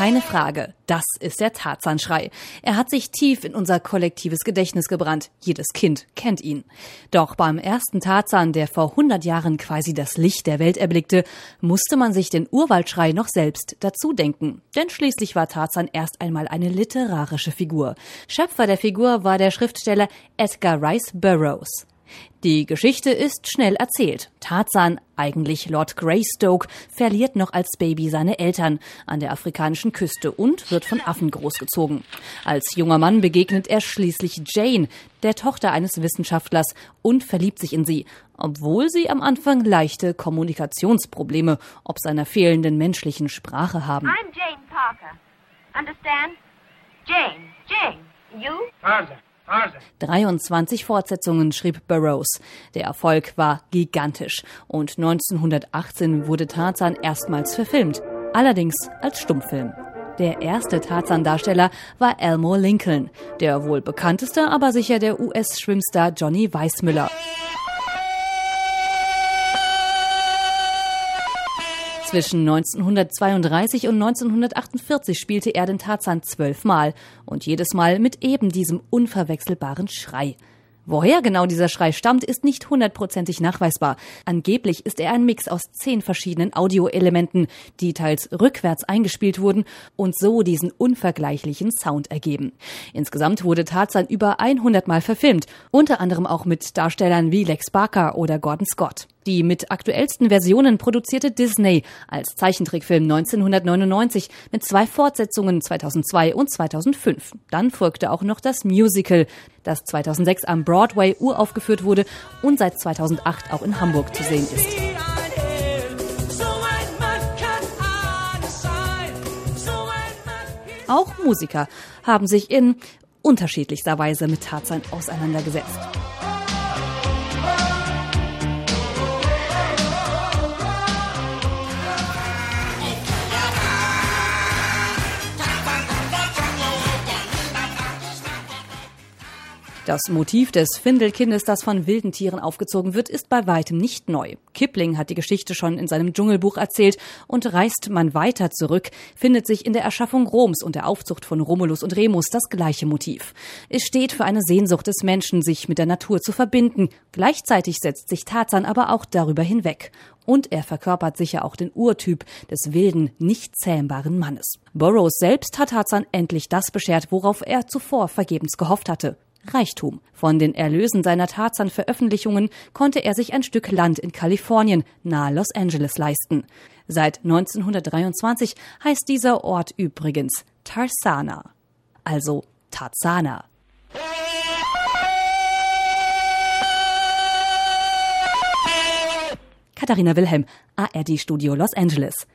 Keine Frage, das ist der Tarzan-Schrei. Er hat sich tief in unser kollektives Gedächtnis gebrannt. Jedes Kind kennt ihn. Doch beim ersten Tarzan, der vor 100 Jahren quasi das Licht der Welt erblickte, musste man sich den Urwaldschrei noch selbst dazu denken. Denn schließlich war Tarzan erst einmal eine literarische Figur. Schöpfer der Figur war der Schriftsteller Edgar Rice Burroughs. Die Geschichte ist schnell erzählt. Tarzan, eigentlich Lord Greystoke, verliert noch als Baby seine Eltern an der afrikanischen Küste und wird von Affen großgezogen. Als junger Mann begegnet er schließlich Jane, der Tochter eines Wissenschaftlers, und verliebt sich in sie, obwohl sie am Anfang leichte Kommunikationsprobleme ob seiner fehlenden menschlichen Sprache haben. I'm Jane Parker. Understand? Jane. You? Tarzan. 23 Fortsetzungen schrieb Burroughs. Der Erfolg war gigantisch und 1918 wurde Tarzan erstmals verfilmt, allerdings als Stummfilm. Der erste Tarzan-Darsteller war Elmore Lincoln, der wohl bekannteste aber sicher der US-Schwimmstar Johnny Weissmuller. Zwischen 1932 und 1948 spielte er den Tarzan 12 Mal und jedes Mal mit eben diesem unverwechselbaren Schrei. Woher genau dieser Schrei stammt, ist nicht 100%ig nachweisbar. Angeblich ist er ein Mix aus 10 verschiedenen Audioelementen, die teils rückwärts eingespielt wurden und so diesen unvergleichlichen Sound ergeben. Insgesamt wurde Tarzan über 100 Mal verfilmt, unter anderem auch mit Darstellern wie Lex Barker oder Gordon Scott. Die mit aktuellsten Versionen produzierte Disney als Zeichentrickfilm 1999 mit 2 Fortsetzungen 2002 und 2005. Dann folgte auch noch das Musical, das 2006 am Broadway uraufgeführt wurde und seit 2008 auch in Hamburg zu sehen ist. Auch Musiker haben sich in unterschiedlichster Weise mit Tarzan auseinandergesetzt. Das Motiv des Findelkindes, das von wilden Tieren aufgezogen wird, ist bei weitem nicht neu. Kipling hat die Geschichte schon in seinem Dschungelbuch erzählt und reist man weiter zurück, findet sich in der Erschaffung Roms und der Aufzucht von Romulus und Remus das gleiche Motiv. Es steht für eine Sehnsucht des Menschen, sich mit der Natur zu verbinden. Gleichzeitig setzt sich Tarzan aber auch darüber hinweg. Und er verkörpert sicher auch den Urtyp des wilden, nicht zähmbaren Mannes. Burroughs selbst hat Tarzan endlich das beschert, worauf er zuvor vergebens gehofft hatte: Reichtum. Von den Erlösen seiner Tarzan-Veröffentlichungen konnte er sich ein Stück Land in Kalifornien, nahe Los Angeles, leisten. Seit 1923 heißt dieser Ort übrigens Tarzana, also Tarzana. Katharina Wilhelm, ARD Studio Los Angeles.